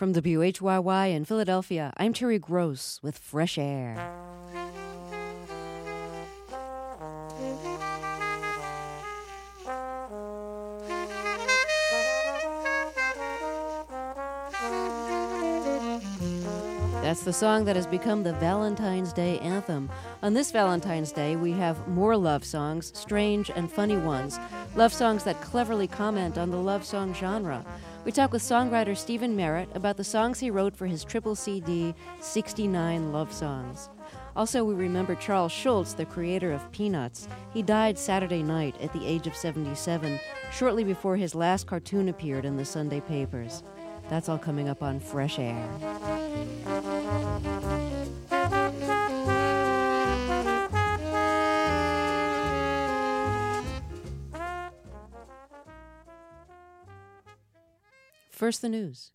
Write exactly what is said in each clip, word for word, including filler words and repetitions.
From W H Y Y in Philadelphia, I'm Terry Gross with Fresh Air. That's the song that has become the Valentine's Day anthem. On this Valentine's Day, we have more love songs, strange and funny ones. Love songs that cleverly comment on the love song genre. We talk with songwriter Stephen Merritt about the songs he wrote for his triple C D, sixty-nine Love Songs. Also, we remember Charles Schulz, the creator of Peanuts. He died Saturday night at the age of seventy-seven, shortly before his last cartoon appeared in the Sunday papers. That's all coming up on Fresh Air. First, the news.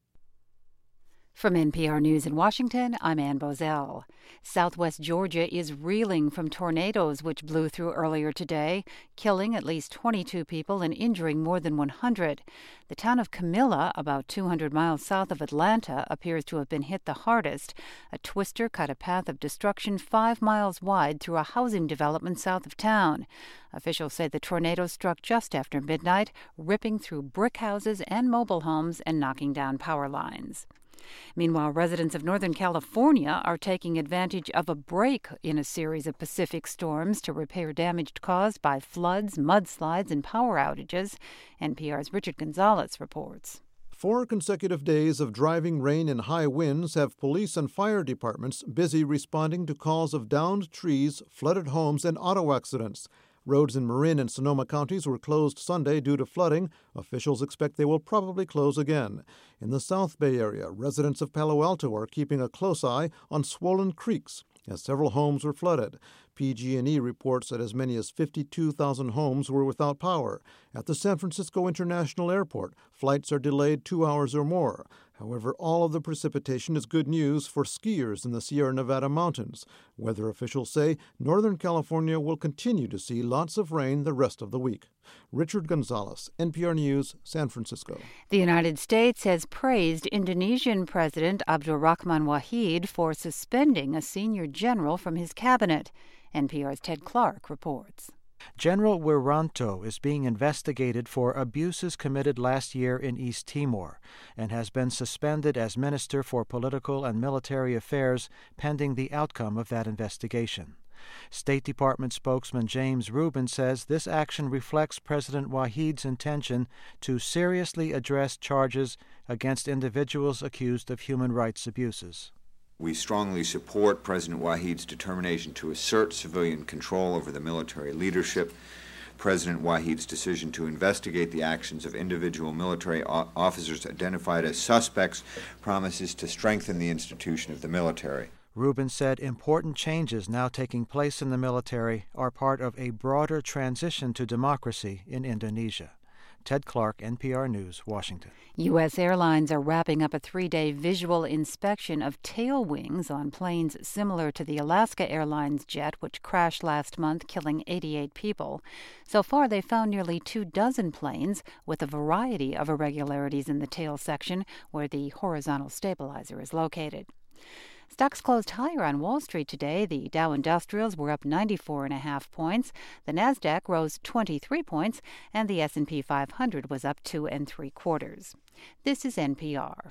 From N P R News in Washington, I'm Ann Bozell. Southwest Georgia is reeling from tornadoes which blew through earlier today, killing at least twenty-two people and injuring more than one hundred. The town of Camilla, about two hundred miles south of Atlanta, appears to have been hit the hardest. A twister cut a path of destruction five miles wide through a housing development south of town. Officials say the tornado struck just after midnight, ripping through brick houses and mobile homes and knocking down power lines. Meanwhile, residents of Northern California are taking advantage of a break in a series of Pacific storms to repair damage caused by floods, mudslides, and power outages. N P R's Richard Gonzalez reports. Four consecutive days of driving rain and high winds have police and fire departments busy responding to calls of downed trees, flooded homes, and auto accidents. Roads in Marin and Sonoma counties were closed Sunday due to flooding. Officials expect they will probably close again. In the South Bay Area, residents of Palo Alto are keeping a close eye on swollen creeks as several homes were flooded. P G and E reports that as many as fifty-two thousand homes were without power. At the San Francisco International Airport, flights are delayed two hours or more. However, all of the precipitation is good news for skiers in the Sierra Nevada mountains. Weather officials say Northern California will continue to see lots of rain the rest of the week. Richard Gonzalez, N P R News, San Francisco. The United States has praised Indonesian President Abdurrahman Wahid for suspending a senior general from his cabinet. N P R's Ted Clark reports. General Wiranto is being investigated for abuses committed last year in East Timor and has been suspended as Minister for Political and Military Affairs pending the outcome of that investigation. State Department spokesman James Rubin says this action reflects President Wahid's intention to seriously address charges against individuals accused of human rights abuses. We strongly support President Wahid's determination to assert civilian control over the military leadership. President Wahid's decision to investigate the actions of individual military o- officers identified as suspects promises to strengthen the institution of the military. Rubin said important changes now taking place in the military are part of a broader transition to democracy in Indonesia. Ted Clark, N P R News, Washington. U S airlines are wrapping up a three-day visual inspection of tail wings on planes similar to the Alaska Airlines jet, which crashed last month, killing eighty-eight people. So far, they found nearly two dozen planes with a variety of irregularities in the tail section where the horizontal stabilizer is located. Stocks closed higher on Wall Street today. The Dow Industrials were up ninety-four and a half points. The Nasdaq rose twenty-three points, and the S and P five hundred was up two and three quarters. This is N P R.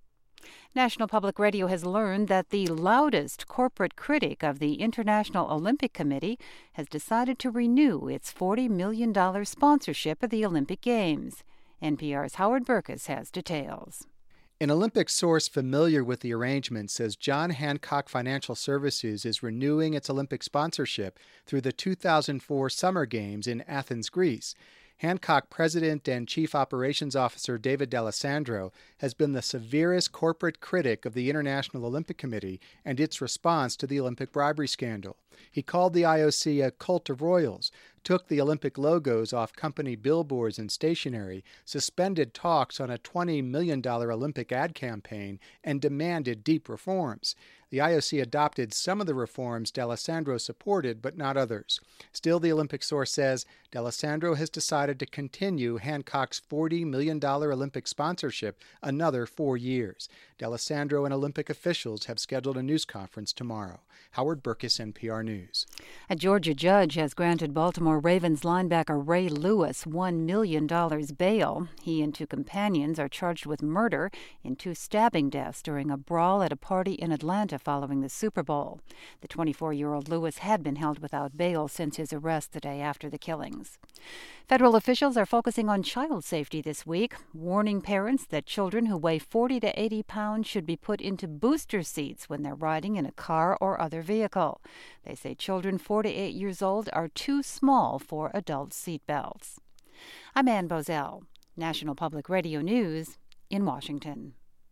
National Public Radio has learned that the loudest corporate critic of the International Olympic Committee has decided to renew its forty million dollars sponsorship of the Olympic Games. N P R's Howard Burkus has details. An Olympic source familiar with the arrangement says John Hancock Financial Services is renewing its Olympic sponsorship through the two thousand four Summer Games in Athens, Greece. Hancock President and Chief Operations Officer David D'Alessandro has been the severest corporate critic of the International Olympic Committee and its response to the Olympic bribery scandal. He called the I O C a cult of royals, took the Olympic logos off company billboards and stationery, suspended talks on a twenty million dollars Olympic ad campaign, and demanded deep reforms. The The I O C adopted some of the reforms D'Alessandro supported, but not others. Still, the Olympic source says D'Alessandro has decided to continue Hancock's forty million dollars Olympic sponsorship another four years. D'Alessandro and Olympic officials have scheduled a news conference tomorrow. Howard Burkis, N P R News. A Georgia judge has granted Baltimore Ravens linebacker Ray Lewis one million dollars bail. He and two companions are charged with murder in two stabbing deaths during a brawl at a party in Atlanta following the Super Bowl. The twenty-four-year-old Lewis had been held without bail since his arrest the day after the killings. Federal officials are focusing on child safety this week, warning parents that children who weigh forty to eighty pounds should be put into booster seats when they're riding in a car or other vehicle. They say children four to eight years old are too small for adult seat belts. I'm Ann Bozell, National Public Radio News in Washington.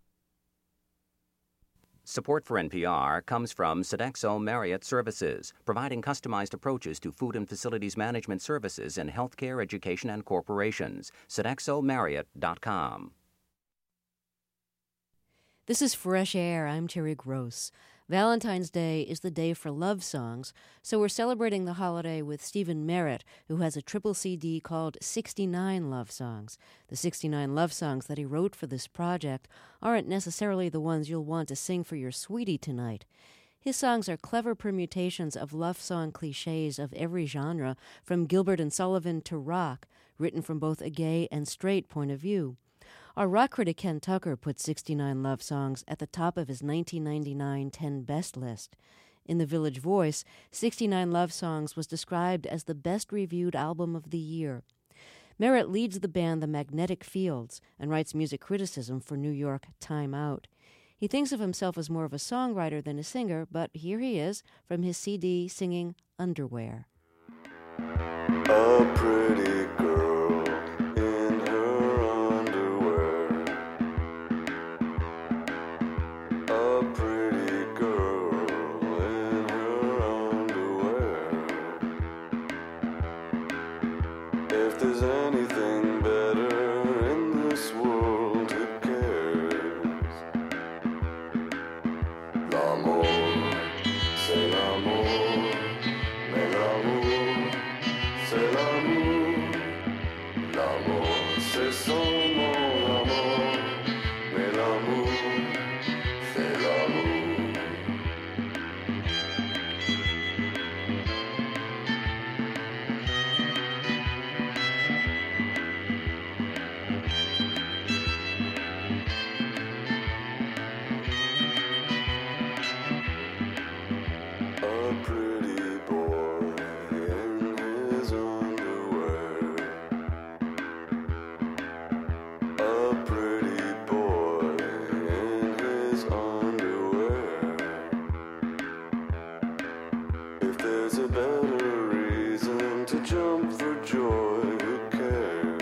Support for N P R comes from Sodexo Marriott Services, providing customized approaches to food and facilities management services in healthcare, education, and corporations. Sodexo Marriott dot com. This is Fresh Air. I'm Terry Gross. Valentine's Day is the day for love songs, so we're celebrating the holiday with Stephen Merritt, who has a triple C D called sixty-nine Love Songs. The sixty-nine love songs that he wrote for this project aren't necessarily the ones you'll want to sing for your sweetie tonight. His songs are clever permutations of love song cliches of every genre, from Gilbert and Sullivan to rock, written from both a gay and straight point of view. Our rock critic Ken Tucker put sixty-nine love songs at the top of his nineteen ninety-nine ten Best list. In the Village Voice, sixty-nine Love Songs was described as the best-reviewed album of the year. Merritt leads the band The Magnetic Fields and writes music criticism for New York Time Out. He thinks of himself as more of a songwriter than a singer, but here he is from his C D singing Underwear. A pretty girl in her underwear. A pretty girl in her underwear. If there's anything better in this world, who cares? L'amour, c'est l'amour, mais l'amour, c'est l'amour. L'amour, c'est seulement l'amour, mais l'amour, c'est l'amour. A pretty boy in his underwear. A pretty boy in his underwear. If there's a better reason to jump for joy, who cares?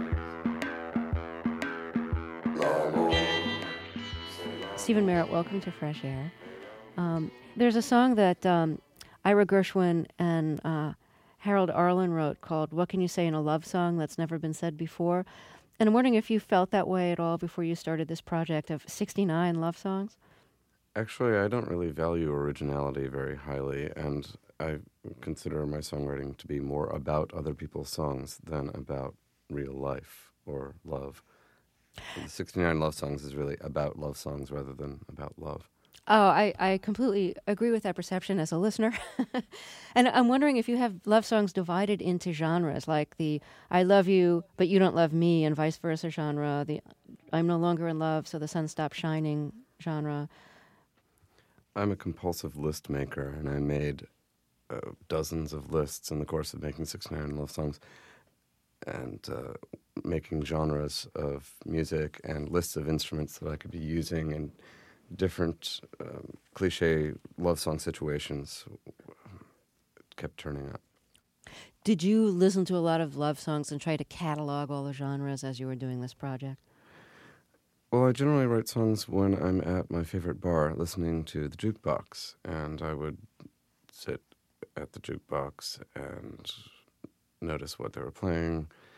L'amour. Stephen Merritt, welcome to Fresh Air. Um, there's a song that um, Ira Gershwin and uh, Harold Arlen wrote called What Can You Say in a Love Song That's Never Been Said Before? And I'm wondering if you felt that way at all before you started this project of sixty-nine love songs? Actually, I don't really value originality very highly, and I consider my songwriting to be more about other people's songs than about real life or love. The sixty-nine Love Songs is really about love songs rather than about love. Oh, I, I completely agree with that perception as a listener. And I'm wondering if you have love songs divided into genres, like the I love you, but you don't love me, and vice versa genre, the I'm no longer in love, so the sun stopped shining genre. I'm a compulsive list maker, and I made uh, dozens of lists in the course of making sixty-nine Love Songs, and uh, making genres of music and lists of instruments that I could be using and different um, cliche love song situations kept turning up. Did you listen to a lot of love songs and try to catalog all the genres as you were doing this project? Well, I generally write songs when I'm at my favorite bar listening to the jukebox, and I would sit at the jukebox and notice what they were playing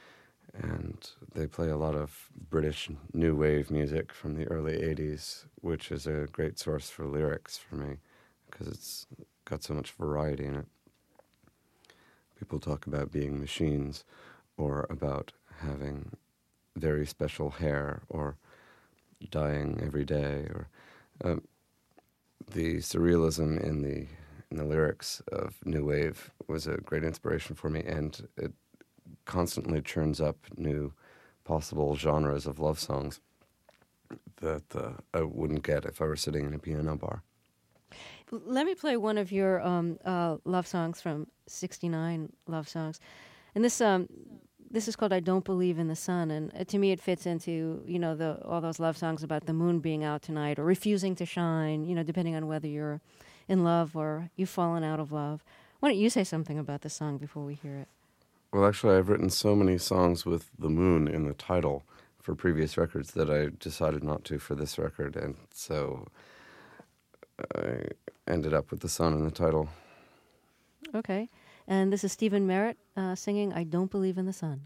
And they play a lot of British new wave music from the early eighties, which is a great source for lyrics for me because it's got so much variety in it. People talk about being machines or about having very special hair or dying every day. Or um, the surrealism in the in the lyrics of new wave was a great inspiration for me, and it constantly churns up new possible genres of love songs that uh, I wouldn't get if I were sitting in a piano bar. Let me play one of your um, uh, love songs from sixty-nine Love Songs. And this um, this is called I Don't Believe in the Sun. And uh, to me it fits into, you know, the all those love songs about the moon being out tonight or refusing to shine, you know, depending on whether you're in love or you've fallen out of love. Why don't you say something about the song before we hear it? Well, actually, I've written so many songs with the moon in the title for previous records that I decided not to for this record, and so I ended up with the sun in the title. Okay. And this is Stephen Merritt uh, singing I Don't Believe in the Sun.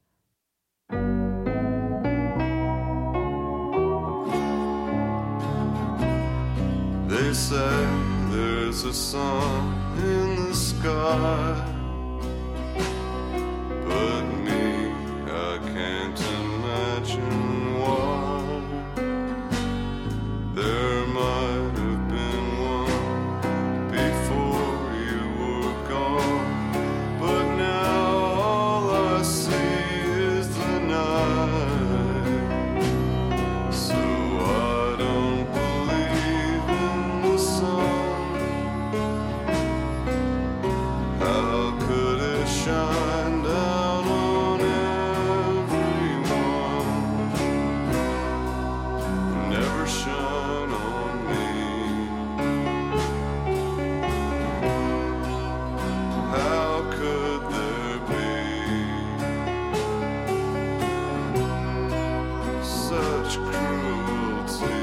They say there's a sun in the sky, but me, I can't imagine why. There might have been one before you were gone, but now all I see is the night. So I don't believe in the sun. How could it shine down on everyone, never shine on me? How could there be such cruelty?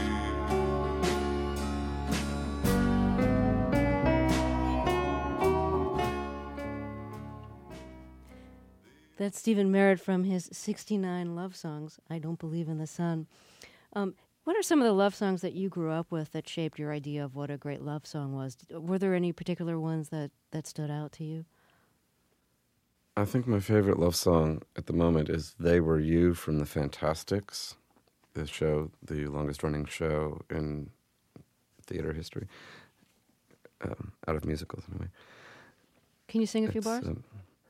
That's Stephen Merritt from his sixty-nine love songs, I Don't Believe in the Sun. Um, what are some of the love songs that you grew up with that shaped your idea of what a great love song was? Were there any particular ones that, that stood out to you? I think my favorite love song at the moment is They Were You from the Fantastics, the show, the longest-running show in theater history, um, out of musicals anyway. Can you sing a few It's, bars? um,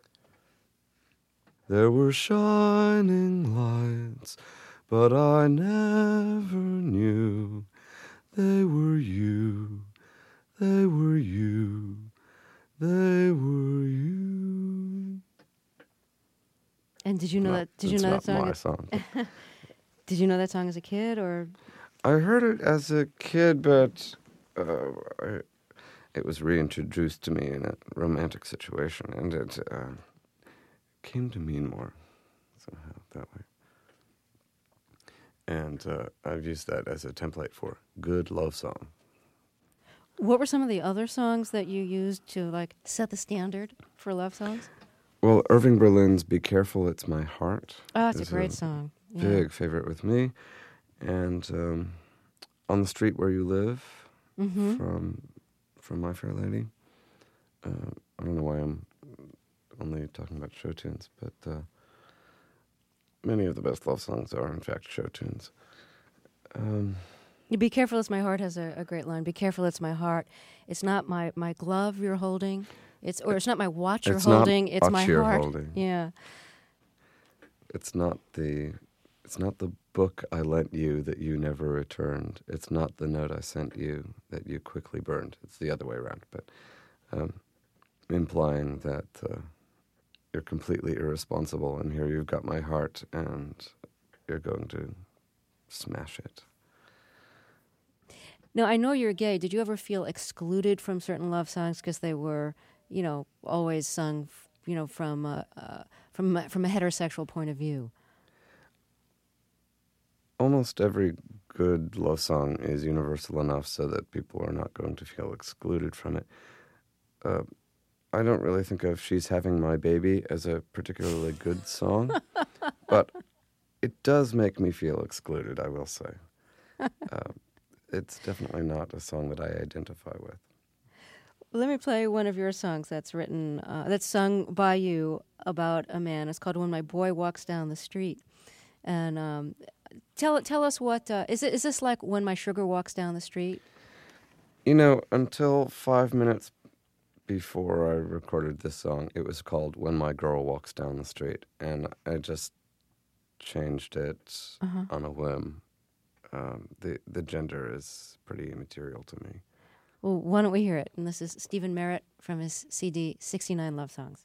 There were shining lights, but I never knew they were you, they were you, they were you. And did you know No, that? Did you it's know that not song? my song. but Did you know that song as a kid, or I heard it as a kid, but uh, I, it was reintroduced to me in a romantic situation, and it uh, came to mean more somehow that way. And uh, I've used that as a template for good love song. what were some of the other songs that you used to like set the standard for love songs? Well, Irving Berlin's Be Careful, It's My Heart. Oh, it's a is great song. Yeah. Big favorite with me. And um, On the Street Where You Live Mm-hmm. from from My Fair Lady. Uh, I don't know why I'm only talking about show tunes, but uh, many of the best love songs are, in fact, show tunes. Um, Be Careful, It's My Heart has a, a great line. Be careful, it's my heart. It's not my, my glove you're holding. It's or it's not my watch you're It's not holding. It's watch my you're heart. holding. Yeah. It's not the it's not the book I lent you that you never returned. It's not the note I sent you that you quickly burned. It's the other way around, but um, implying that uh, you're completely irresponsible, and here you've got my heart, and you're going to smash it. Now, I know you're gay. Did you ever feel excluded from certain love songs because they were, you know, always sung, f- you know, from a, uh, from a, from a heterosexual point of view? Almost every good love song is universal enough so that people are not going to feel excluded from it. Uh, I don't really think of She's Having My Baby as a particularly good song, but it does make me feel excluded, I will say. Uh, it's definitely not a song that I identify with. Let me play one of your songs that's written, uh, that's sung by you about a man. It's called When My Boy Walks Down the Street. And um, tell tell us what, uh, is, it, is this like When My Sugar Walks Down the Street? You know, until five minutes before I recorded this song, it was called When My Girl Walks Down the Street. And I just changed it uh-huh. on a whim. Um, the, the gender is pretty immaterial to me. Well, why don't we hear it? And this is Stephen Merritt from his C D, sixty-nine Love Songs.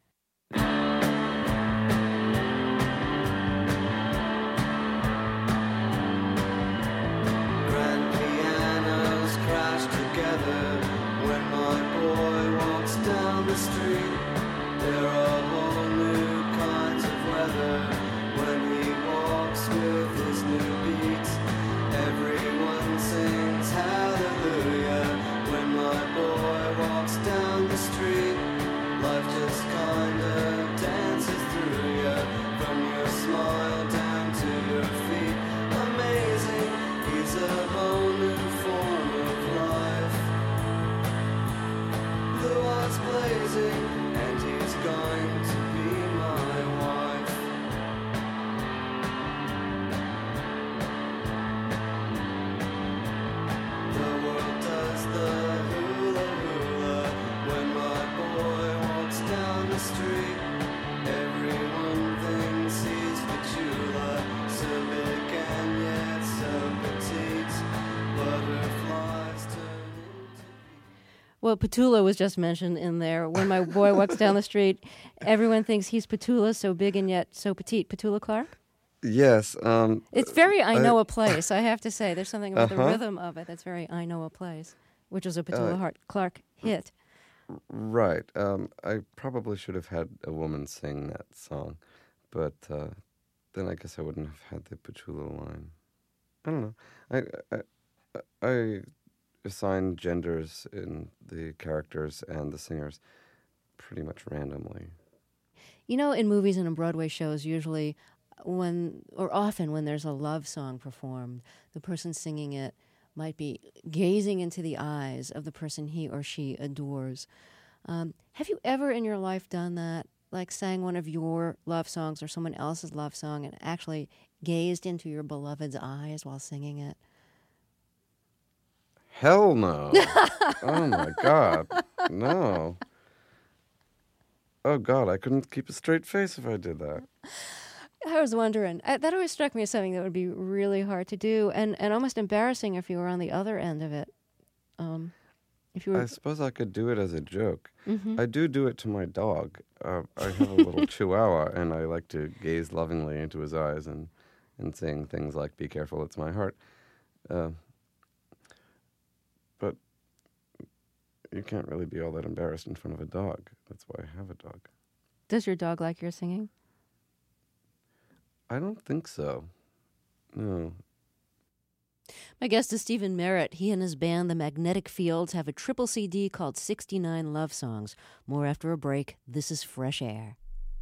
Grand pianos crash together when my boy walks down the street. There are whole new kinds of weather when he walks with his new beats. Everyone sings hallelujah when my boy walks down the street. Life just kinda dances through you, from your smile down to your feet. Amazing, he's a whole new form of life. The what's blazing, and he's going to be my wife. The world does the hula hula when my boy walks down the street. Everyone thinks he's Petula, so big and yet so petite. Butterflies turn into... Well, Petula was just mentioned in there. When my boy walks down the street, everyone thinks he's Petula, so big and yet so petite. Petula Clark? Yes. Um, It's very I Know a Place, I have to say. There's something about Uh-huh. the rhythm of it that's very I Know a Place, which was a Petula Uh, Hart Clark hit. Right. Um, I probably should have had a woman sing that song, but uh, then I guess I wouldn't have had the Petula line. I don't know. I, I, I assign genders in the characters and the singers pretty much randomly. You know, in movies and in Broadway shows, usually when, or often when there's a love song performed, the person singing it might be gazing into the eyes of the person he or she adores. Um, have you ever in your life done that? Like sang one of your love songs or someone else's love song and actually gazed into your beloved's eyes while singing it? Hell no. Oh my God. No. Oh God, I couldn't keep a straight face if I did that. I was wondering. I, that always struck me as something that would be really hard to do and, and almost embarrassing if you were on the other end of it. Um, if you were... I suppose I could do it as a joke. Mm-hmm. I do do it to my dog. Uh, I have a little Chihuahua, and I like to gaze lovingly into his eyes and, and sing things like, "Be careful, it's my heart." Uh, but you can't really be all that embarrassed in front of a dog. That's why I have a dog. Does your dog like your singing? I don't think so. No. My guest is Stephen Merritt. He and his band, The Magnetic Fields, have a triple C D called sixty-nine Love Songs. More after a break. This is Fresh Air.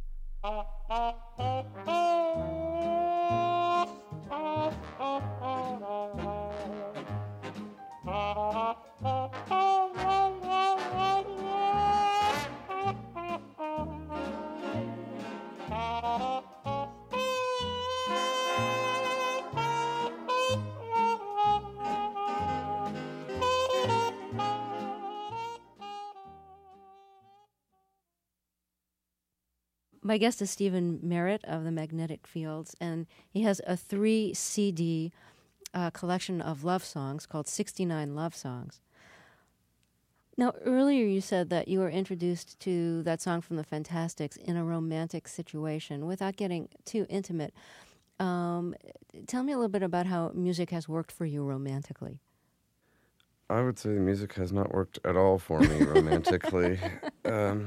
My guest is Stephen Merritt of the Magnetic Fields, and he has a three C D uh, collection of love songs called sixty-nine Love Songs. Now, earlier you said that you were introduced to that song from the Fantastics in a romantic situation. Without getting too intimate, um, tell me a little bit about how music has worked for you romantically. I would say the music has not worked at all for me romantically. Um,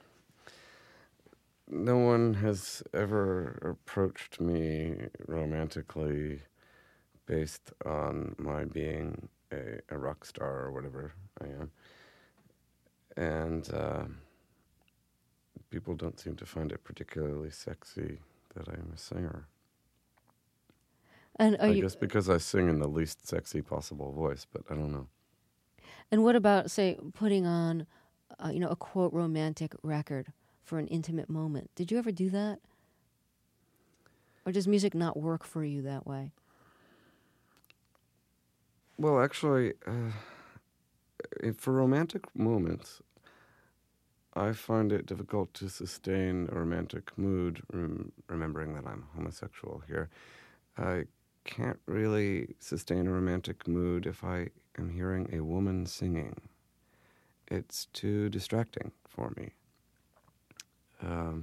no one has ever approached me romantically based on my being a, a rock star or whatever I am. And uh, people don't seem to find it particularly sexy that I'm a singer. And are I you, guess because I sing in the least sexy possible voice, but I don't know. and what about, say, putting on, uh, you know, a quote romantic record for an intimate moment? Did you ever do that? Or does music not work for you that way? Well, actually, uh, if for romantic moments, I find it difficult to sustain a romantic mood, rem- remembering that I'm homosexual here. I can't really sustain a romantic mood if I am hearing a woman singing. It's too distracting for me. Um,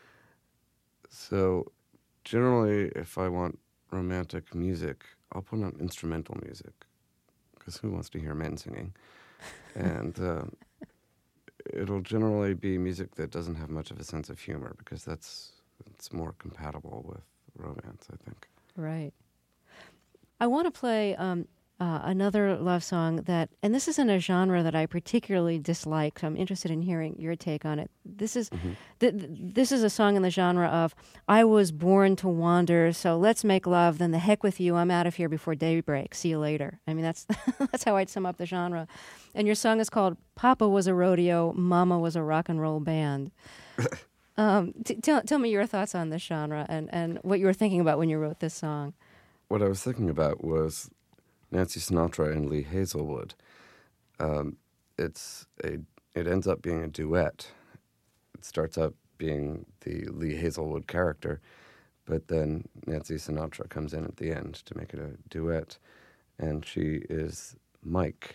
so generally, if I want romantic music, I'll put on instrumental music, because who wants to hear men singing? And uh, it'll generally be music that doesn't have much of a sense of humor, because that's it's more compatible with romance, I think. Right. I want to play um, uh, another love song that, and this isn't a genre that I particularly dislike, so I'm interested in hearing your take on it. This is Mm-hmm. th- th- this is a song in the genre of, I was born to wander, so let's make love, then the heck with you, I'm out of here before daybreak, see you later. I mean, that's that's how I'd sum up the genre. And your song is called Papa Was a Rodeo, Mama Was a Rock and Roll Band. um, t- tell, tell me your thoughts on this genre and, and what you were thinking about when you wrote this song. What I was thinking about was Nancy Sinatra and Lee Hazelwood. Um, it's a. It ends up being a duet. It starts out being the Lee Hazelwood character, but then Nancy Sinatra comes in at the end to make it a duet, and she is Mike,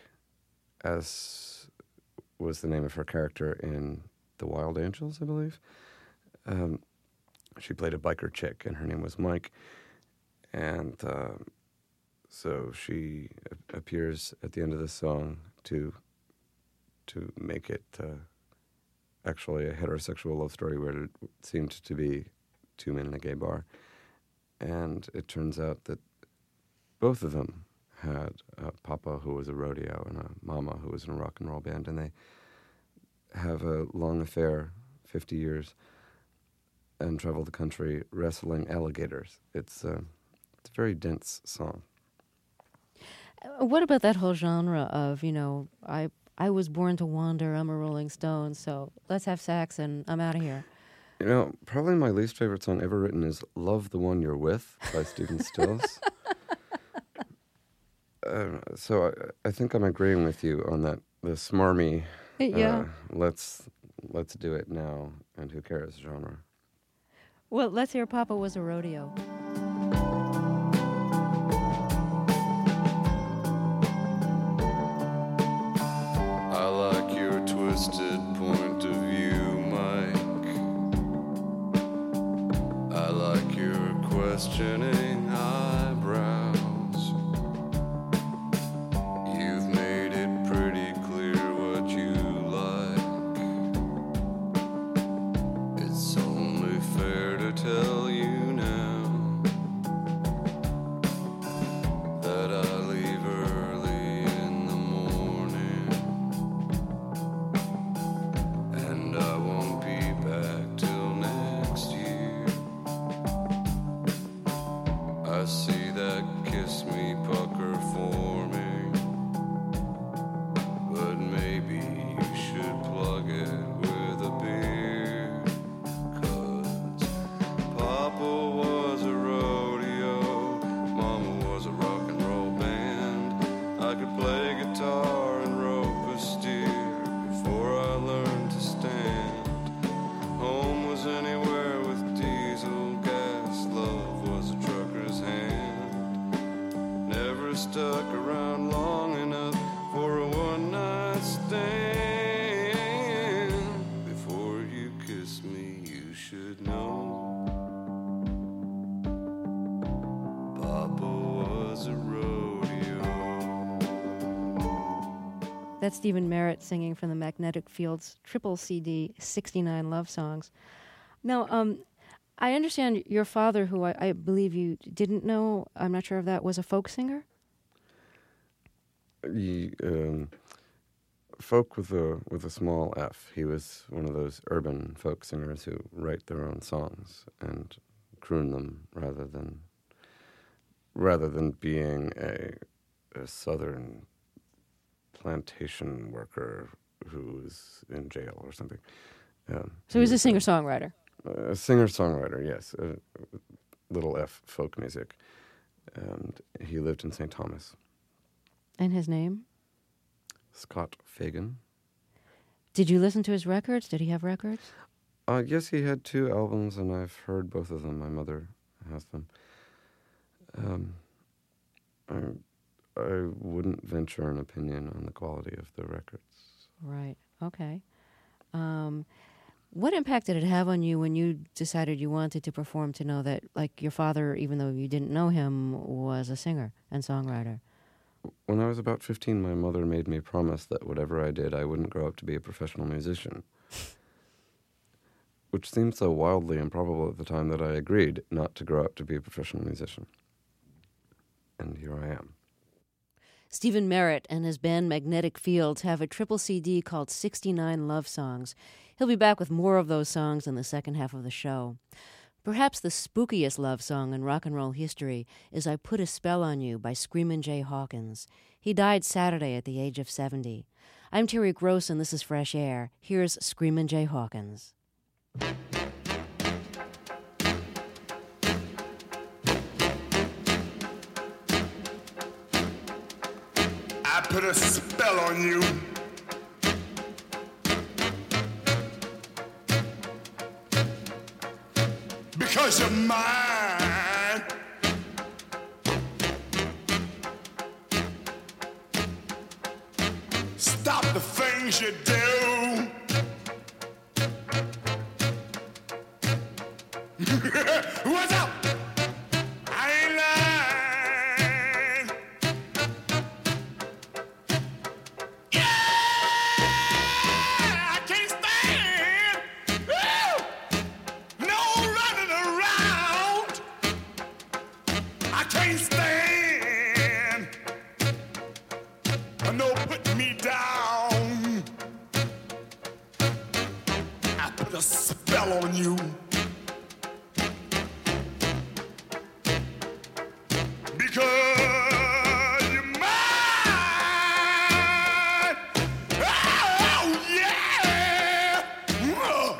as was the name of her character in The Wild Angels, I believe. Um, she played a biker chick, and her name was Mike. And uh, so she a- appears at the end of the song to to make it uh, actually a heterosexual love story where it seemed to be two men in a gay bar. And it turns out that both of them had a papa who was a rodeo and a mama who was in a rock and roll band, and they have a long affair, fifty years, and travel the country wrestling alligators. It's uh, It's a very dense song. What about that whole genre of, you know, I I was born to wander, I'm a Rolling Stone, so let's have sex and I'm out of here. You know, probably my least favorite song ever written is Love the One You're With by Stephen Stills. uh, so I, I think I'm agreeing with you on that, the smarmy, Yeah. uh, let's, let's do it now, and who cares genre. Well, let's hear Papa Was a Rodeo. I like your twisted point of view, Mike. I like your questioning eyebrows. You've made it pretty clear what you like. It's only fair to tell you now that I leave early in the morning, and I won't be back till next year. I see that kiss me pucker forming, but maybe you should plug it with a beer. 'Cause Papa was a rodeo, Mama was a rock and roll band. I could play guitar and rope a steer before I learned to stand. Home was anywhere with diesel gas. Love was a trucker's hand. Never stuck around long enough for a one-night stand. Before you kiss me, you should know Papa was a rodeo. That's Stephen Merritt singing from the Magnetic Fields triple C D, sixty-nine Love Songs. Now, um, I understand your father, who I, I believe you didn't know, I'm not sure if that was a folk singer? He, um, folk with a with a small f. He was one of those urban folk singers who write their own songs and croon them rather than rather than being a, a southern plantation worker who was in jail or something. Um, so he's he a singer-songwriter. A singer-songwriter, yes. A little f folk music. And he lived in Saint Thomas. And his name? Scott Fagan. Did you listen to his records? Did he have records? Uh, yes, he had two albums, and I've heard both of them. My mother has them. Um, I, I wouldn't venture an opinion on the quality of the records. Right. Okay. Um, what impact did it have on you when you decided you wanted to perform, to know that, like, your father, even though you didn't know him, was a singer and songwriter? When I was about fifteen, my mother made me promise that whatever I did, I wouldn't grow up to be a professional musician. Which seemed so wildly improbable at the time that I agreed not to grow up to be a professional musician. And here I am. Stephen Merritt and his band Magnetic Fields have a triple C D called sixty-nine Love Songs. He'll be back with more of those songs in the second half of the show. Perhaps the spookiest love song in rock and roll history is I Put a Spell on You by Screamin' Jay Hawkins. He died Saturday at the age of seventy. I'm Terry Gross, and this is Fresh Air. Here's Screamin' Jay Hawkins. I put a spell on you. Because you're mine. Stop the things you do. What's up? I ain't lying. Yeah, I can't stand. Woo! No running around. I can't stand. No putting me down. I put a spell on you. Because you're mine. Oh, yeah. Whoa.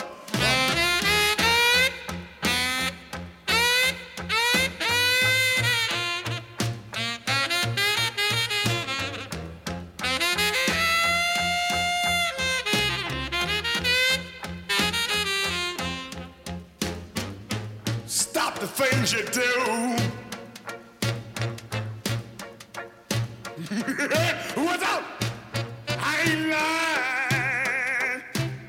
Stop the things you do. What's up? I ain't lying.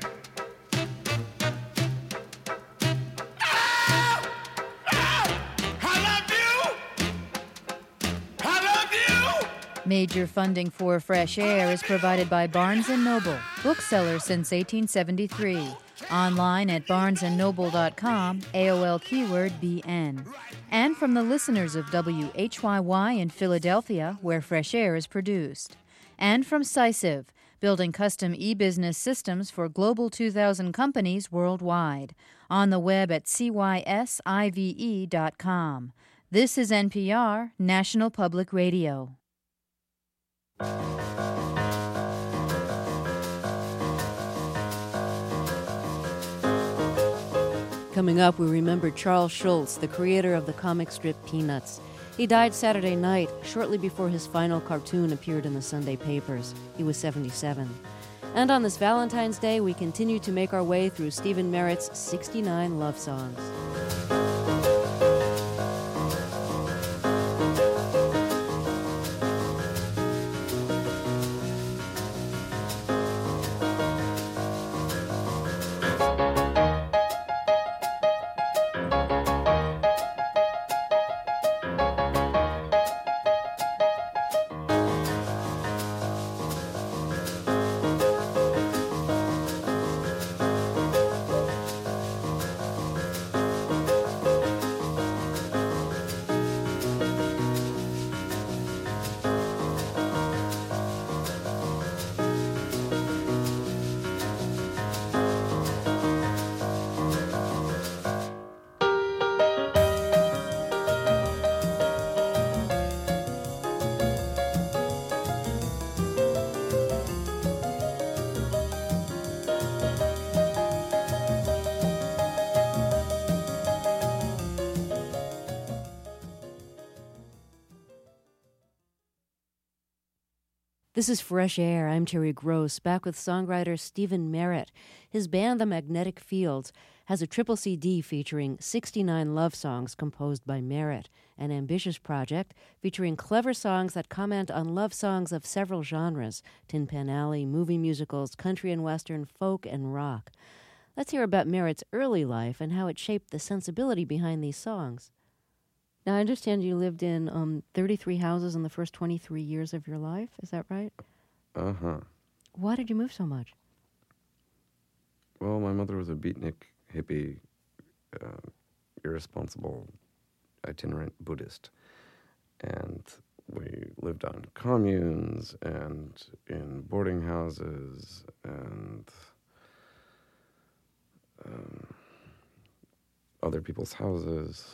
Oh, oh, I love you. I love you. Major funding for Fresh Air is provided by Barnes and Noble, bookseller since eighteen seventy-three. Online at barnes and noble dot com, A O L keyword B N. And from the listeners of W H Y Y in Philadelphia, where Fresh Air is produced. And from Cisiv, building custom e-business systems for Global two thousand companies worldwide. On the web at C Y S I V E dot com. This is N P R, National Public Radio. Coming up, we remember Charles Schulz, the creator of the comic strip Peanuts. He died Saturday night, shortly before his final cartoon appeared in the Sunday papers. He was seventy-seven. And on this Valentine's Day, we continue to make our way through Stephen Merritt's sixty-nine love songs. This is Fresh Air. I'm Terry Gross, back with songwriter Stephen Merritt. His band, The Magnetic Fields, has a triple C D featuring sixty-nine love songs composed by Merritt, an ambitious project featuring clever songs that comment on love songs of several genres: Tin Pan Alley, movie musicals, country and western, folk, and rock. Let's hear about Merritt's early life and how it shaped the sensibility behind these songs. Now, I understand you lived in um, thirty-three houses in the first twenty-three years of your life. Is that right? Uh-huh. Why did you move so much? Well, my mother was a beatnik, hippie, uh, irresponsible, itinerant Buddhist. And we lived on communes and in boarding houses and um, other people's houses.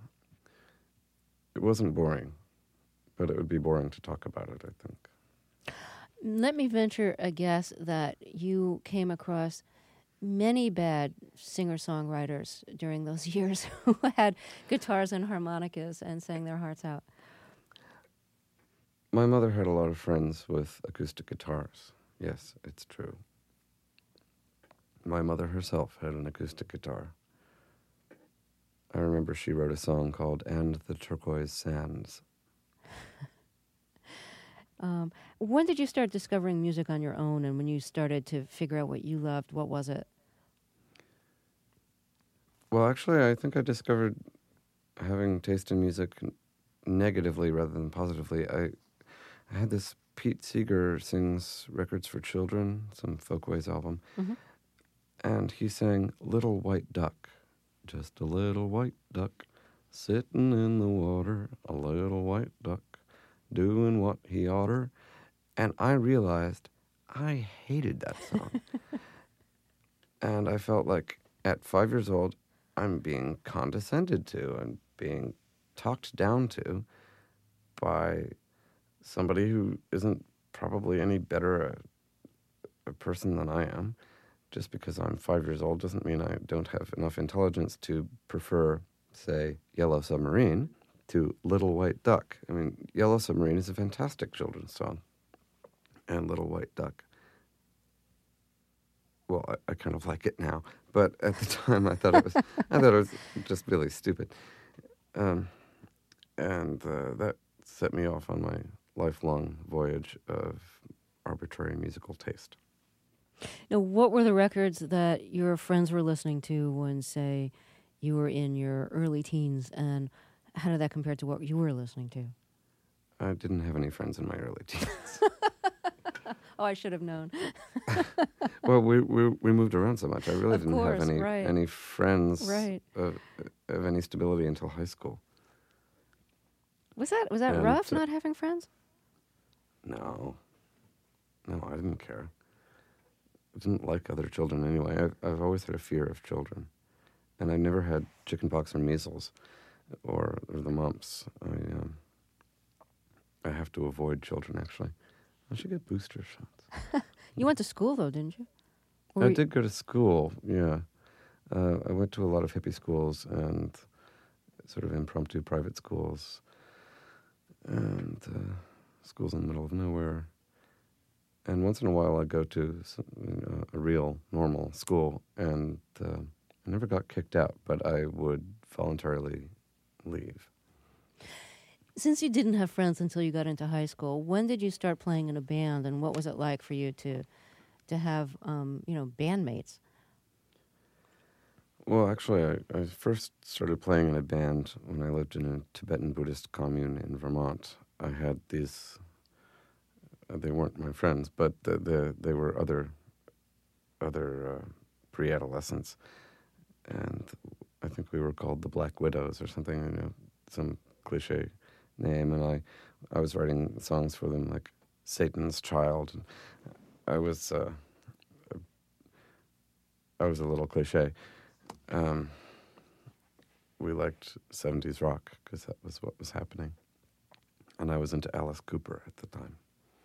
It wasn't boring, but it would be boring to talk about it, I think. Let me venture a guess that you came across many bad singer-songwriters during those years who had guitars and harmonicas and sang their hearts out. My mother had a lot of friends with acoustic guitars. Yes, it's true. My mother herself had an acoustic guitar. I remember she wrote a song called And the Turquoise Sands. um, when did you start discovering music on your own, and when you started to figure out what you loved, what was it? Well, actually, I think I discovered having taste in music negatively rather than positively. I, I had this Pete Seeger sings Records for Children, some Folkways album, Mm-hmm. and he sang Little White Duck. Just a little white duck sitting in the water, a little white duck doing what he oughter. And I realized I hated that song. And I felt like at five years old, I'm being condescended to and being talked down to by somebody who isn't probably any better a, a person than I am. Just because I'm five years old doesn't mean I don't have enough intelligence to prefer, say, Yellow Submarine to Little White Duck. I mean, Yellow Submarine is a fantastic children's song. And Little White Duck, well, I, I kind of like it now. But at the time, I thought it was, I thought it was just really stupid. Um, and uh, that set me off on my lifelong voyage of arbitrary musical taste. Now, what were the records that your friends were listening to when, say, you were in your early teens, and how did that compare to what you were listening to? I didn't have any friends in my early teens. Oh, I should have known. Well, we, we we moved around so much. I really Of didn't course, have any right. any friends Right. of, of any stability until high school. Was that was that And, rough, uh, not having friends? No, no, I didn't care. I didn't like other children anyway. I've, I've always had a fear of children. And I never had chickenpox or measles or, or the mumps. I um, I have to avoid children, actually. I should get booster shots. You went to school, though, didn't you? Or I you- did go to school, yeah. Uh, I went to a lot of hippie schools and sort of impromptu private schools and uh, schools in the middle of nowhere. And once in a while, I'd go to some, you know, a real, normal school, and uh, I never got kicked out, but I would voluntarily leave. Since you didn't have friends until you got into high school, when did you start playing in a band, and what was it like for you to to have, um, you know, bandmates? Well, actually, I, I first started playing in a band when I lived in a Tibetan Buddhist commune in Vermont. I had these... Uh, they weren't my friends, but the, the, they were other other uh, pre-adolescents, and I think we were called the Black Widows or something, you know, some cliche name. And I, I was writing songs for them like Satan's Child. And I was, uh, I was a little cliche. Um, we liked seventies rock because that was what was happening, and I was into Alice Cooper at the time.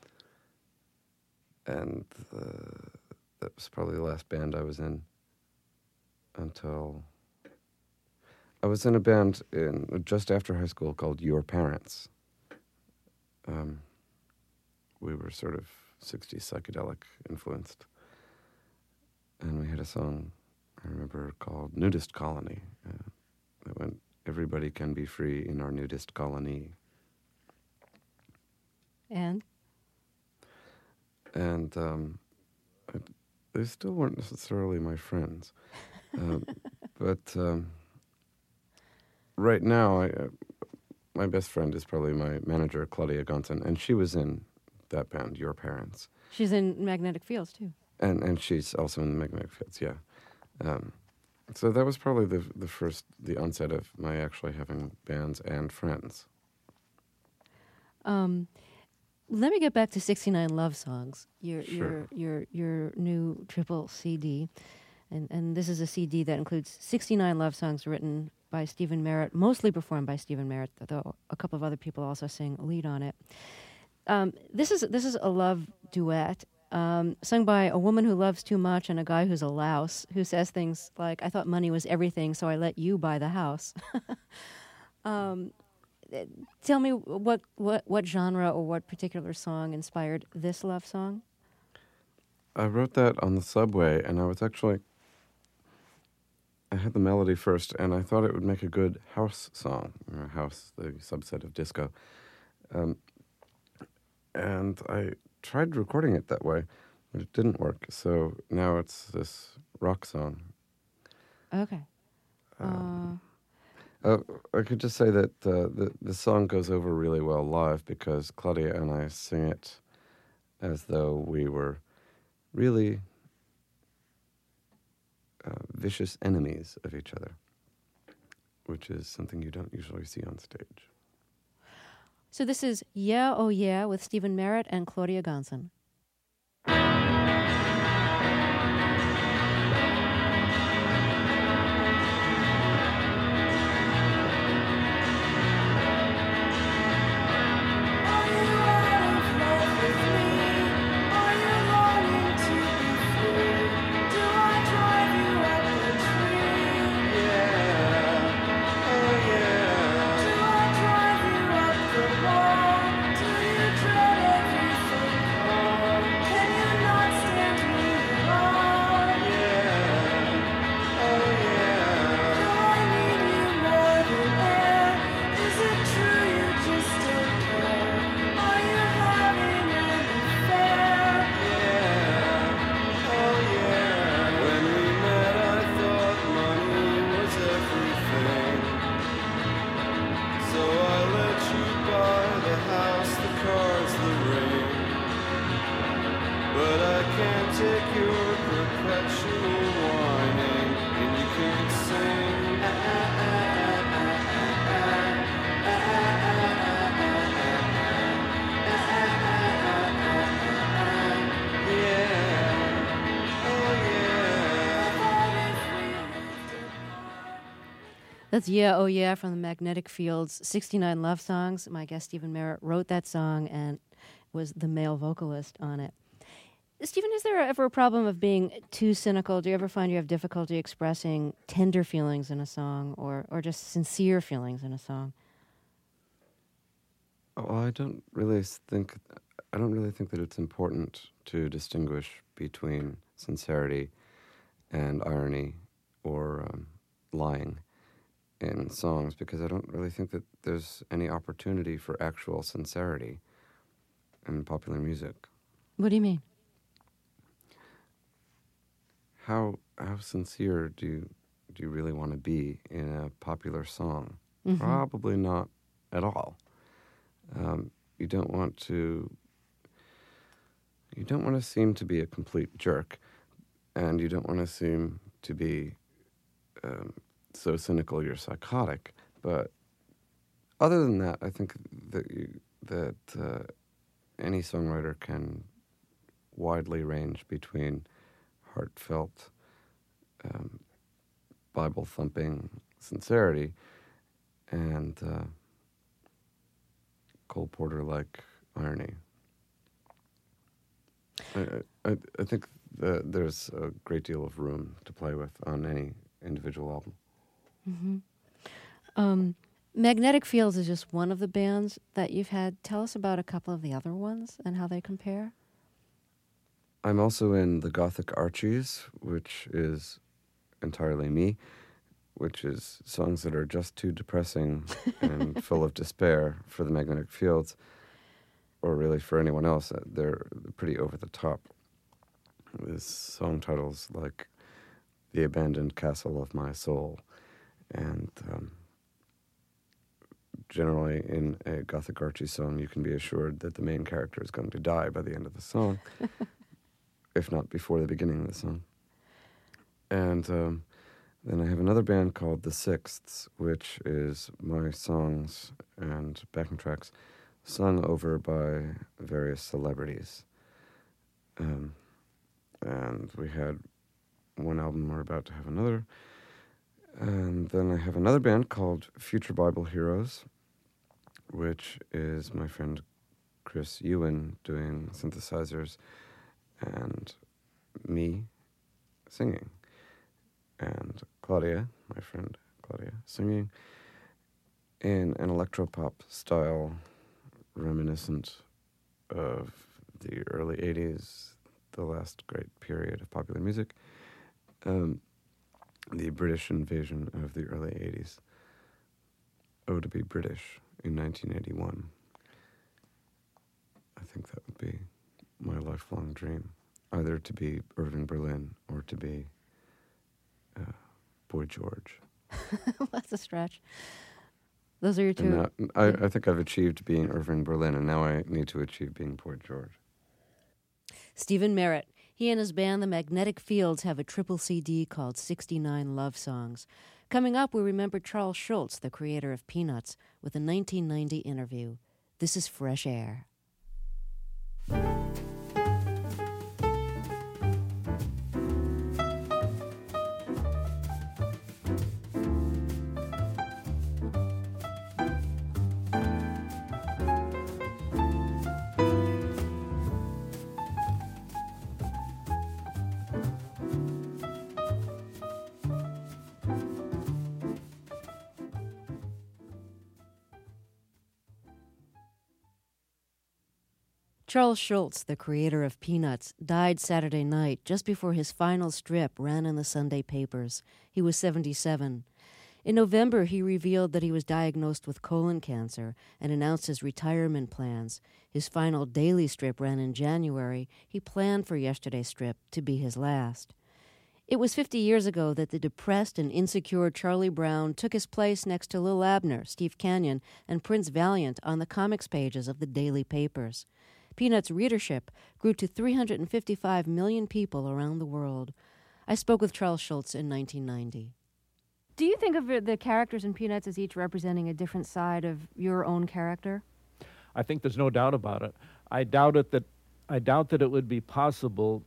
And uh, that was probably the last band I was in until... I was in a band in just after high school called Your Parents, um, we were sort of sixties psychedelic influenced. And we had a song, I remember, called Nudist Colony. Uh, that went, everybody can be free in our nudist colony. And? And um, I, they still weren't necessarily my friends. uh, but um, right now, I, uh, my best friend is probably my manager, Claudia Gonson, and she was in that band, Your Parents. She's in Magnetic Fields, too. And and she's also in the Magnetic Fields, yeah. Um, so that was probably the the first, the onset of my actually having bands and friends. Um, let me get back to sixty-nine Love Songs, your Sure. your your your new triple C D, and and this is a C D that includes sixty-nine love songs written by Stephen Merritt, mostly performed by Stephen Merritt, though a couple of other people also sing lead on it. Um, this is this is a love duet. Um, sung by a woman who loves too much and a guy who's a louse, who says things like, I thought money was everything, so I let you buy the house. um, tell me what, what, what genre or what particular song inspired this love song? I wrote that on the subway, and I was actually... I had the melody first, and I thought it would make a good house song. You know, house, the subset of disco. Um, and I... tried recording it that way, but it didn't work. So now it's this rock song. Okay. Um, uh, uh, I could just say that uh, the the song goes over really well live because Claudia and I sing it as though we were really uh, vicious enemies of each other, which is something you don't usually see on stage. So this is Yeah, Oh Yeah with Stephen Merritt and Claudia Gonson. That's Yeah, Oh Yeah from the Magnetic Fields, sixty-nine Love Songs. My guest Stephen Merritt wrote that song and was the male vocalist on it. Stephen, is there ever a problem of being too cynical? Do you ever find you have difficulty expressing tender feelings in a song or, or just sincere feelings in a song? Well, I don't really think I don't really think that it's important to distinguish between sincerity and irony or um, lying in songs, because I don't really think that there's any opportunity for actual sincerity in popular music. What do you mean? How how sincere do you, do you really want to be in a popular song? Mm-hmm. Probably not at all. Um, you don't want to. You don't want to seem to be a complete jerk, and you don't want to seem to be um, so cynical you're psychotic. But other than that, I think that you, that uh, any songwriter can widely range between heartfelt, um, Bible-thumping sincerity and uh, Cole Porter-like irony. I, I, I think that there's a great deal of room to play with on any individual album. Mm-hmm. Um, Magnetic Fields is just one of the bands that you've had. Tell us about a couple of the other ones and how they compare. I'm also in the Gothic Archies, which is entirely me, which is songs that are just too depressing and full of despair for the Magnetic Fields, or really for anyone else. They're pretty over the top. With song titles like The Abandoned Castle of My Soul, and um, generally in a Gothic Archie song, you can be assured that the main character is going to die by the end of the song, if not before the beginning of the song. And um, then I have another band called The Sixths, which is my songs and backing tracks sung over by various celebrities. Um, and we had one album, we're about to have another. And then I have another band called Future Bible Heroes, which is my friend Chris Ewan doing synthesizers and me singing. And Claudia, my friend Claudia, singing in an electropop style reminiscent of the early eighties, the last great period of popular music, um, the British invasion of the early eighties. Oh, to be British in nineteen eighty-one. I think that would be my lifelong dream, either to be Irving Berlin or to be uh, Boy George. That's a stretch. Those are your two. Now, I, I think I've achieved being Irving Berlin, and now I need to achieve being Boy George. Stephen Merritt. He and his band, the Magnetic Fields, have a triple C D called sixty-nine Love Songs. Coming up, we remember Charles Schulz, the creator of Peanuts, with a nineteen ninety interview. This is Fresh Air. Charles Schulz, the creator of Peanuts, died Saturday night just before his final strip ran in the Sunday papers. He was seventy-seven. In November, he revealed that he was diagnosed with colon cancer and announced his retirement plans. His final daily strip ran in January. He planned for yesterday's strip to be his last. It was fifty years ago that the depressed and insecure Charlie Brown took his place next to Lil Abner, Steve Canyon, and Prince Valiant on the comics pages of the daily papers. Peanuts' readership grew to three hundred fifty-five million people around the world. I spoke with Charles Schulz in nineteen ninety. Do you think of the characters in Peanuts as each representing a different side of your own character? I think there's no doubt about it. I doubt it that I doubt that it would be possible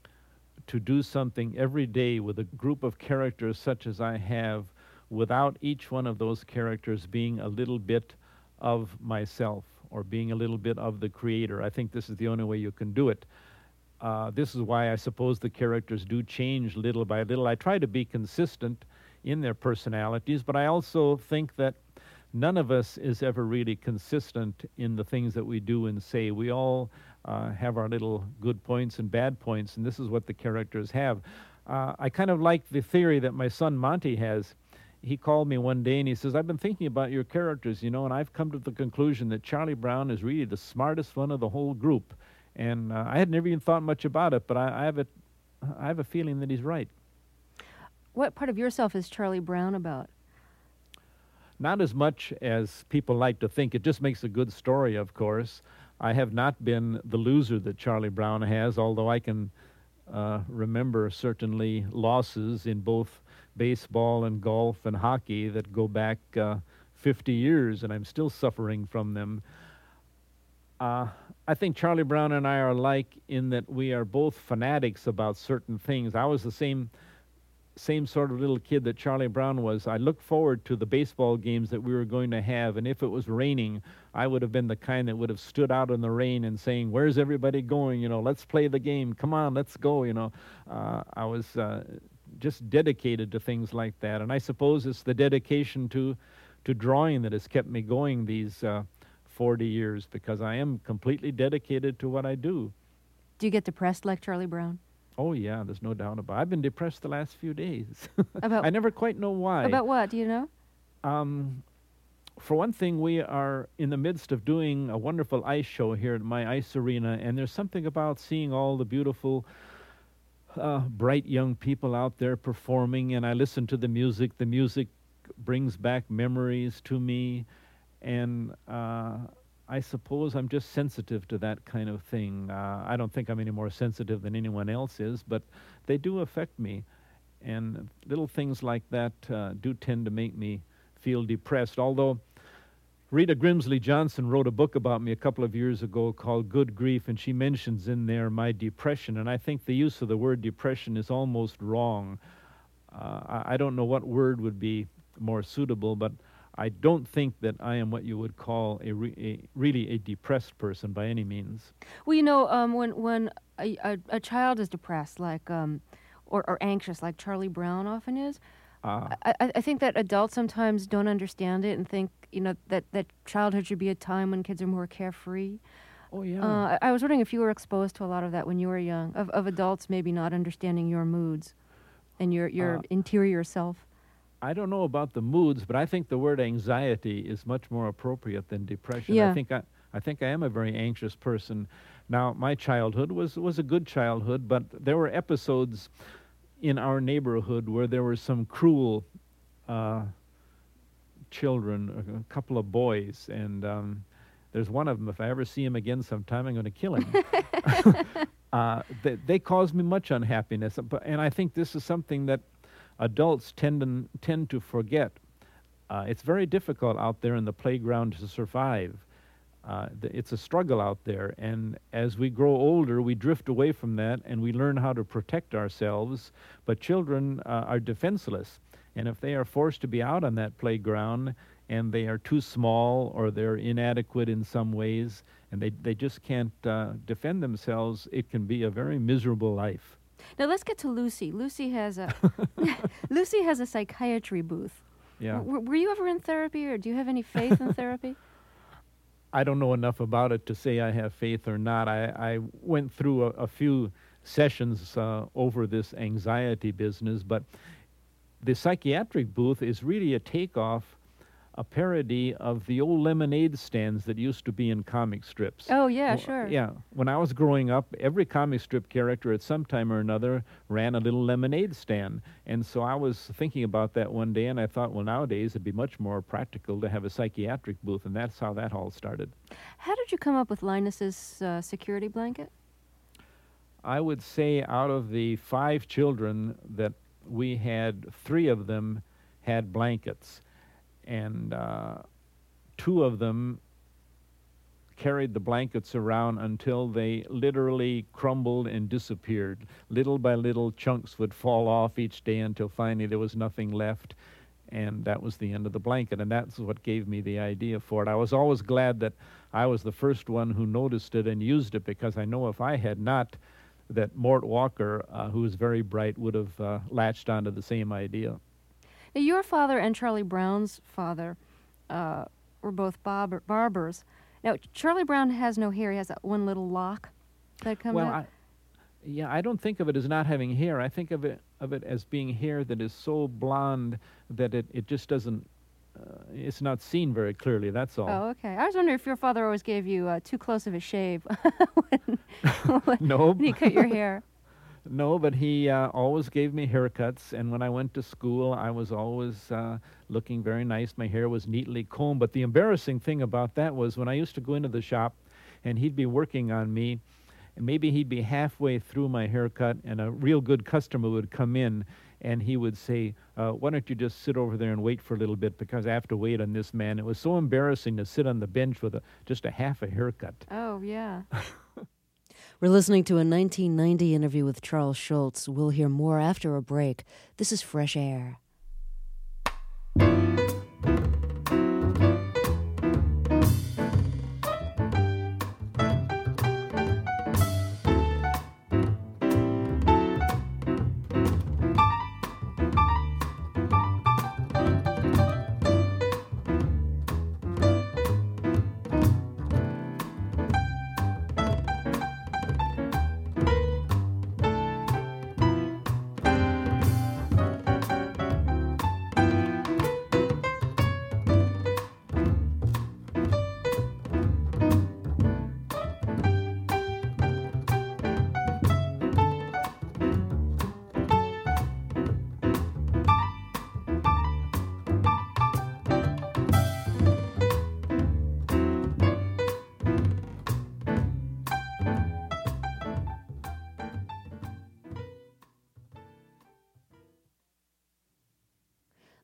to do something every day with a group of characters such as I have without each one of those characters being a little bit of myself, or being a little bit of the creator. I think this is the only way you can do it. Uh, this is why I suppose the characters do change little by little. I try to be consistent in their personalities, but I also think that none of us is ever really consistent in the things that we do and say. We all uh, have our little good points and bad points, and this is what the characters have. Uh, I kind of like the theory that my son Monty has. He called me one day and he says, I've been thinking about your characters, you know, and I've come to the conclusion that Charlie Brown is really the smartest one of the whole group. And uh, I had never even thought much about it, but I, I have a, I have a feeling that he's right. What part of yourself is Charlie Brown about? Not as much as people like to think. It just makes a good story, of course. I have not been the loser that Charlie Brown has, although I can uh, remember certainly losses in both baseball and golf and hockey that go back uh, fifty years, and I'm still suffering from them. Uh, I think Charlie Brown and I are alike in that we are both fanatics about certain things. I was the same same sort of little kid that Charlie Brown was. I looked forward to the baseball games that we were going to have, and if it was raining, I would have been the kind that would have stood out in the rain and saying, where's everybody going? You know, let's play the game. Come on, let's go. You know, uh, I was uh, just dedicated to things like that, and I suppose it's the dedication to to drawing that has kept me going these uh, forty years, because I am completely dedicated to what I do. Do you get depressed like Charlie Brown? Oh, yeah, there's no doubt about it. I've been depressed the last few days. About I never quite know why. About what? Do you know? Um, for one thing, we are in the midst of doing a wonderful ice show here at my ice arena, and there's something about seeing all the beautiful, uh, bright young people out there performing, and I listen to the music. The music brings back memories to me, and uh, I suppose I'm just sensitive to that kind of thing. Uh, I don't think I'm any more sensitive than anyone else is, but they do affect me, and little things like that uh, do tend to make me feel depressed. Although Rita Grimsley Johnson wrote a book about me a couple of years ago called Good Grief, and she mentions in there my depression, and I think the use of the word depression is almost wrong. Uh, I, I don't know what word would be more suitable, but I don't think that I am what you would call a, re- a really a depressed person by any means. Well, you know, um, when when a, a, a child is depressed, like um, or, or anxious, like Charlie Brown often is, Ah. I, I think that adults sometimes don't understand it and think, you know, that, that childhood should be a time when kids are more carefree. Oh, yeah. Uh, I, I was wondering if you were exposed to a lot of that when you were young, of, of adults maybe not understanding your moods and your, your Uh, interior self. I don't know about the moods, but I think the word anxiety is much more appropriate than depression. Yeah. I think I, I think I am a very anxious person. Now, my childhood was, was a good childhood, but there were episodes in our neighborhood where there were some cruel uh, children, a, a couple of boys, and um, there's one of them, if I ever see him again sometime, I'm going to kill him. uh, they, they caused me much unhappiness, but, and I think this is something that adults tend to, tend to forget. Uh, it's very difficult out there in the playground to survive. Uh, th- it's a struggle out there, and as we grow older, we drift away from that, and we learn how to protect ourselves, but children uh, are defenseless, and if they are forced to be out on that playground, and they are too small, or they're inadequate in some ways, and they, they just can't uh, defend themselves, it can be a very miserable life. Now let's get to Lucy. Lucy has a Lucy has a psychiatry booth. Yeah. W- were you ever in therapy, or do you have any faith in therapy? I don't know enough about it to say I have faith or not. I, I went through a, a few sessions uh, over this anxiety business, but the psychiatric booth is really a takeoff, a parody of the old lemonade stands that used to be in comic strips. Oh, yeah, Well, sure. Yeah. When I was growing up, every comic strip character at some time or another ran a little lemonade stand. And so I was thinking about that one day, and I thought, well, nowadays it'd be much more practical to have a psychiatric booth, and that's how that all started. How did you come up with Linus's uh, security blanket? I would say out of the five children that we had, three of them had blankets. And uh, two of them carried the blankets around until they literally crumbled and disappeared. Little by little, chunks would fall off each day until finally there was nothing left, and that was the end of the blanket, and that's what gave me the idea for it. I was always glad that I was the first one who noticed it and used it, because I know if I had not, that Mort Walker, uh, who was very bright, would have uh, latched onto the same idea. Now, your father and Charlie Brown's father uh, were both barber- barbers. Now, Charlie Brown has no hair. He has that one little lock that comes Well, out. I, yeah, I don't think of it as not having hair. I think of it of it as being hair that is so blonde that it, it just doesn't, uh, it's not seen very clearly, that's all. Oh, okay. I was wondering if your father always gave you uh, too close of a shave when, when No. he cut your hair. No, but he uh, always gave me haircuts, and when I went to school, I was always uh, looking very nice. My hair was neatly combed, but the embarrassing thing about that was when I used to go into the shop, and he'd be working on me, and maybe he'd be halfway through my haircut, and a real good customer would come in, and he would say, uh, why don't you just sit over there and wait for a little bit, because I have to wait on this man. It was so embarrassing to sit on the bench with a, just a half a haircut. Oh, yeah. We're listening to a nineteen ninety interview with Charles Schulz. We'll hear more after a break. This is Fresh Air.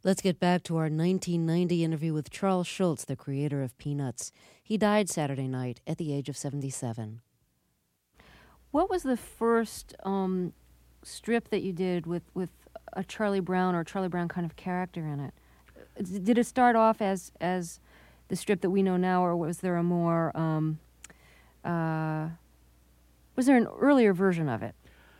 Let's get back to our nineteen ninety interview with Charles Schulz, the creator of Peanuts. He died Saturday night at the age of seventy-seven. What was the first um, strip that you did with, with a Charlie Brown or Charlie Brown kind of character in it? Did it start off as as the strip that we know now, or was there a more um, uh, was there an earlier version of it?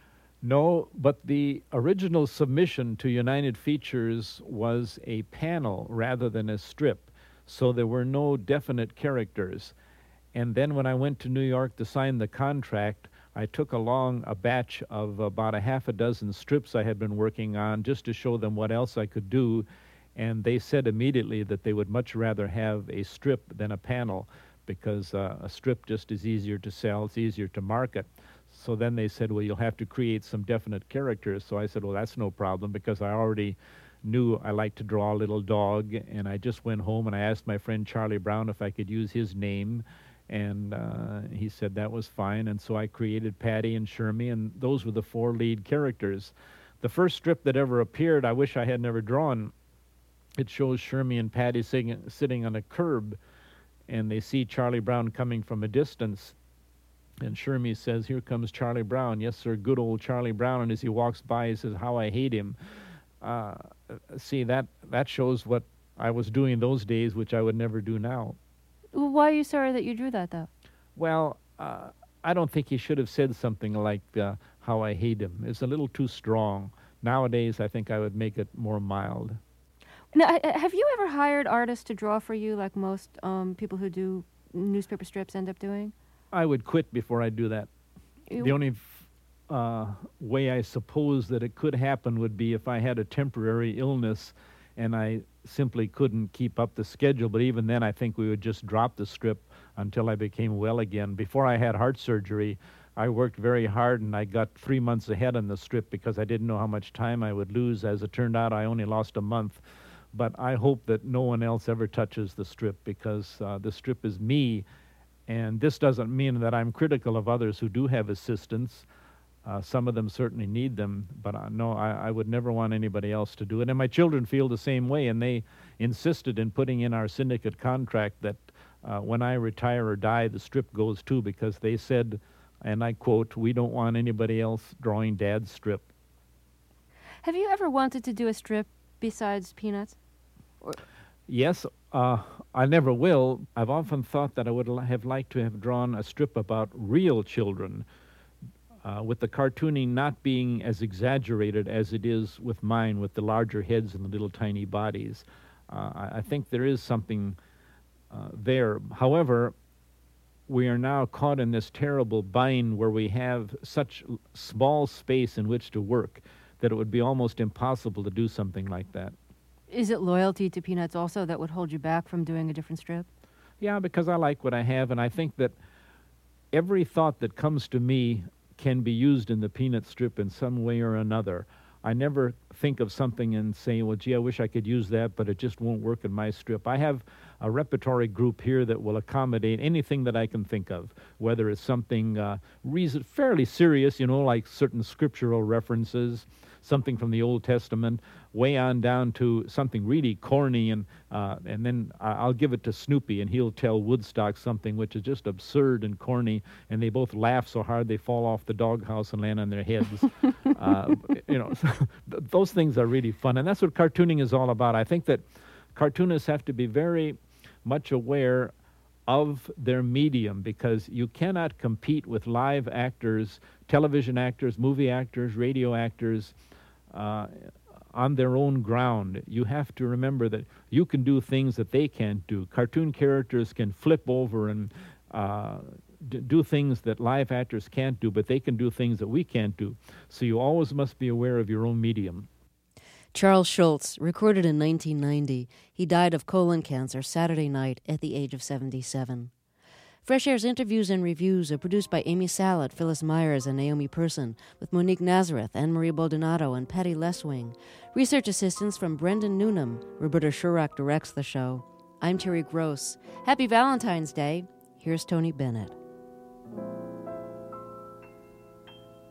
No, but the original submission to United Features was a panel rather than a strip, so there were no definite characters. And then when I went to New York to sign the contract, I took along a batch of about a half a dozen strips I had been working on just to show them what else I could do, and they said immediately that they would much rather have a strip than a panel, because uh, a strip just is easier to sell, it's easier to market. So then they said, well, you'll have to create some definite characters. So I said, well, that's no problem, because I already knew I liked to draw a little dog, and I just went home and I asked my friend Charlie Brown if I could use his name, and uh, he said that was fine, and so I created Patty and Shermie, and those were the four lead characters. The first strip that ever appeared, I wish I had never drawn. It shows Shermie and Patty sitting, sitting on a curb, and they see Charlie Brown coming from a distance. And Shermie says, here comes Charlie Brown. Yes, sir, good old Charlie Brown. And as he walks by, he says, how I hate him. Uh, see, that, that shows what I was doing those days, which I would never do now. Well, why are you sorry that you drew that, though? Well, uh, I don't think he should have said something like, uh, how I hate him. It's a little too strong. Nowadays, I think I would make it more mild. Now, have you ever hired artists to draw for you, like most um, people who do newspaper strips end up doing? I would quit before I do that. You... The only uh, way I suppose that it could happen would be if I had a temporary illness and I simply couldn't keep up the schedule. But even then, I think we would just drop the strip until I became well again. Before I had heart surgery, I worked very hard, and I got three months ahead on the strip because I didn't know how much time I would lose. As it turned out, I only lost a month. But I hope that no one else ever touches the strip, because uh, the strip is me. And this doesn't mean that I'm critical of others who do have assistants. Uh, some of them certainly need them, but uh, no, I, I would never want anybody else to do it. And my children feel the same way, and they insisted in putting in our syndicate contract that uh, when I retire or die, the strip goes too, because they said, and I quote, we don't want anybody else drawing Dad's strip. Have you ever wanted to do a strip besides Peanuts? Or... Yes, uh, I never will. I've often thought that I would have liked to have drawn a strip about real children, uh, with the cartooning not being as exaggerated as it is with mine, with the larger heads and the little tiny bodies. Uh, I, I think there is something uh, there. However, we are now caught in this terrible bind where we have such small space in which to work that it would be almost impossible to do something like that. Is it loyalty to Peanuts also that would hold you back from doing a different strip? Yeah, because I like what I have, and I think that every thought that comes to me can be used in the Peanut strip in some way or another. I never think of something and say, well, gee, I wish I could use that, but it just won't work in my strip. I have a repertory group here that will accommodate anything that I can think of, whether it's something uh, reason, fairly serious, you know, like certain scriptural references, something from the Old Testament, way on down to something really corny, and uh, and then I'll give it to Snoopy, and he'll tell Woodstock something which is just absurd and corny, and they both laugh so hard they fall off the doghouse and land on their heads. uh, you know, those things are really fun, and that's what cartooning is all about. I think that cartoonists have to be very much aware of their medium, because you cannot compete with live actors, television actors, movie actors, radio actors, uh, on their own ground. You have to remember that you can do things that they can't do. Cartoon characters can flip over and uh, d- do things that live actors can't do, but they can do things that we can't do. So you always must be aware of your own medium. Charles Schulz, recorded in nineteen ninety. He died of colon cancer Saturday night at the age of seventy-seven. Fresh Air's interviews and reviews are produced by Amy Salat, Phyllis Myers, and Naomi Person, with Monique Nazareth, Anne-Marie Baldonado, and Patty Leswing. Research assistance from Brendan Noonan. Roberta Shurak directs the show. I'm Terry Gross. Happy Valentine's Day. Here's Tony Bennett.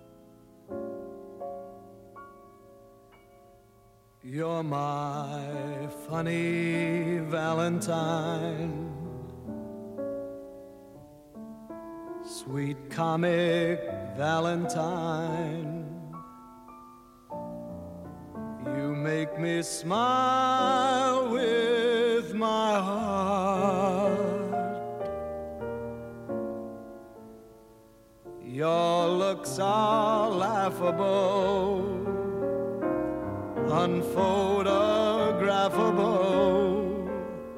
You're my funny Valentine, sweet comic Valentine, you make me smile with my heart. Your looks are laughable, unphotographable,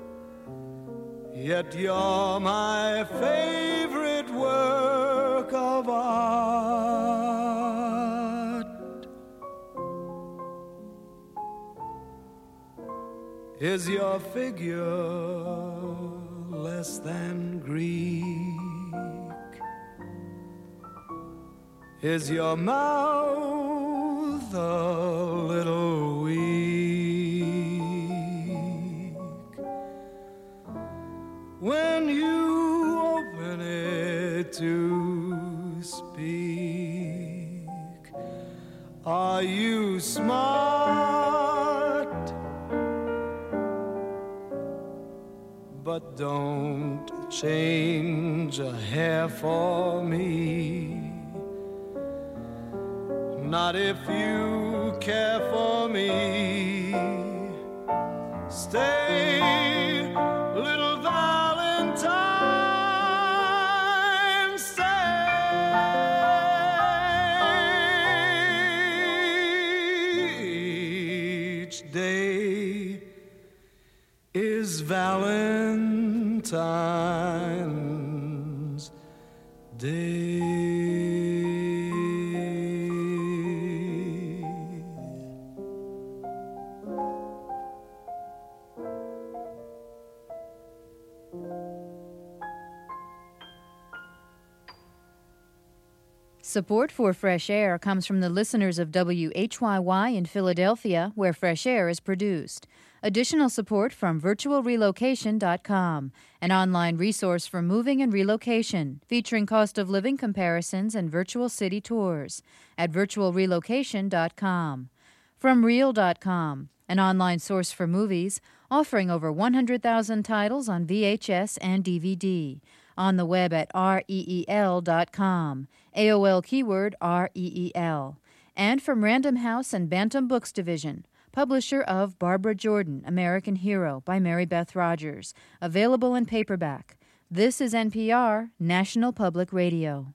yet you're my favorite work of art. Is your figure less than Greek? Is your mouth a little weak? When you open it to speak, are you smart? But don't change a hair for me. Not if you care for me. Stay, little Valentine, stay. Each day is Valentine's Day. Support for Fresh Air comes from the listeners of W H Y Y in Philadelphia, where Fresh Air is produced. Additional support from virtual relocation dot com, an online resource for moving and relocation, featuring cost of living comparisons and virtual city tours at virtual relocation dot com. From Reel dot com, an online source for movies, offering over one hundred thousand titles on V H S and D V D. On the web at reel dot com, A O L keyword R E E L. And from Random House and Bantam Books Division, publisher of Barbara Jordan, American Hero by Mary Beth Rogers, available in paperback. This is N P R, National Public Radio.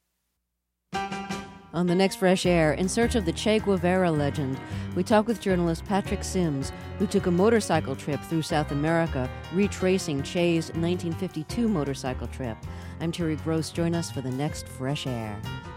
On the next Fresh Air, in search of the Che Guevara legend, we talk with journalist Patrick Sims, who took a motorcycle trip through South America, retracing Che's nineteen fifty-two motorcycle trip. I'm Terry Gross. Join us for the next Fresh Air.